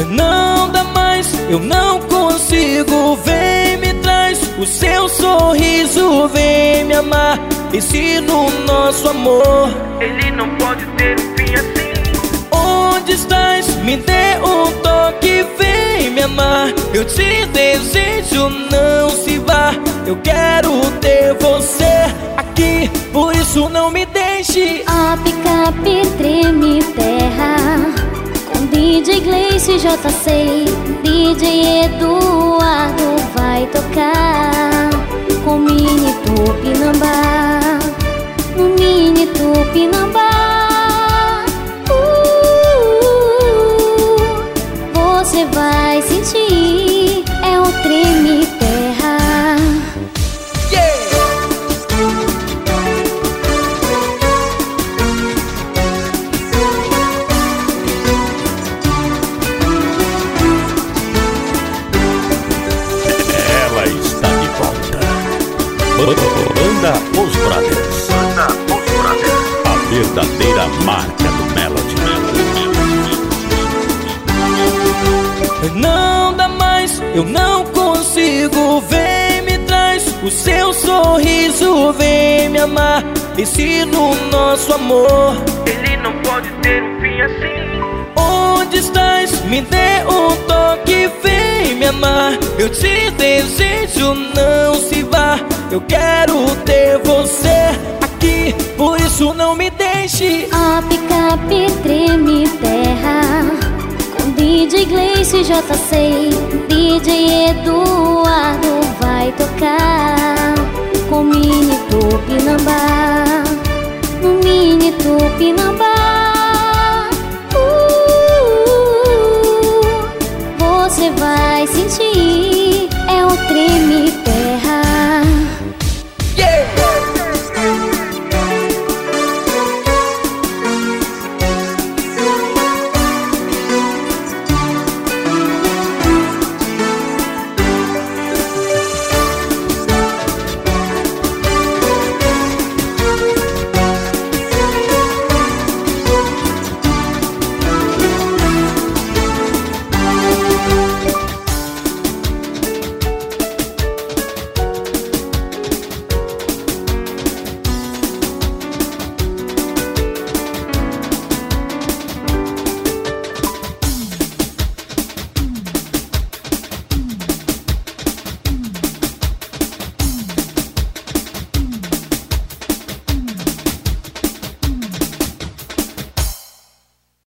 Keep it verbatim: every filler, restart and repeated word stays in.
Não dá mais, eu não consigo. Vem, me traz o seu sorriso. Vem me amar, ensina o nosso amor. Ele não pode ter um fim assim. Onde estás? Me dê um toque. Vem me amar, eu te desejo, não se vá. Eu quero ter você aqui, por isso não me deixe. A picape treme terra, com D J Gleice e J C. D J Eduardo vai tocar com Mini Tupinambá, no Mini Tupinambá. uh, Você vai sentir, é o treme terra. Ela está de volta. Banda Os Brothers. Banda Os Brothers. A verdadeira marca do Melody. Não dá mais, eu não consigo. Vem, me traz o seu sorriso. Vem me amar, ensina o nosso amor. Ele não pode ter um fim assim. Onde estás? Me dê um toque. Vem me amar, eu te desejo, não se vá. Eu quero ter você aqui, por isso não me deixe. A picape treme terra, com D J Gleice e J C. D J Eduardo vai tocar com Mini Tupinambá, no Mini Tupinambá.